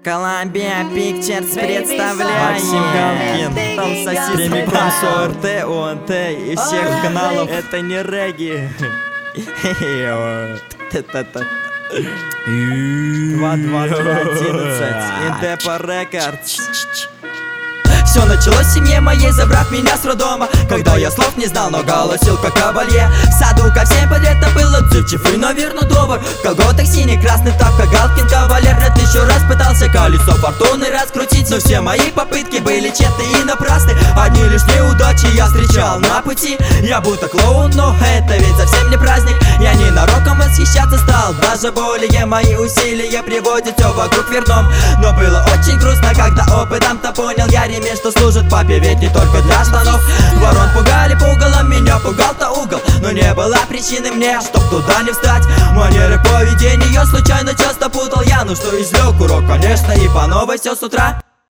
Columbia Pictures представляет Максим Галкин, там сосиска прямиком с ОРТ, ОНТ и всех каналов. Это не регги. 2211 Индепо Рекордс. Все началось в семье моей, забрав меня с роддома. Когда я слов не знал, но голосил как кабалье. В саду ко всем подлетно был отзывчив и, наверно, добр. В колготах синий-красный тапка Галкин кавалер. Я 1000 раз пытался колесо фортуны раскрутить, но все мои попытки были тщетны и напрасны. Одни лишь неудачи я встречал на пути. Я будто клоун, но это ведь совсем не праздник. Я ненароком восхищаться стал, даже более мои усилия приводят все вокруг верном. Но было очень грустно, когда опытом-то понял я ремень, что служит папе, ведь не только для штанов. Ворон пугали пугалом, меня пугал-то угол, но не было причины мне, чтоб туда не встать. Манеры поведения случайно часто путал я, ну что извлек урок, конечно, и по новой все с утра.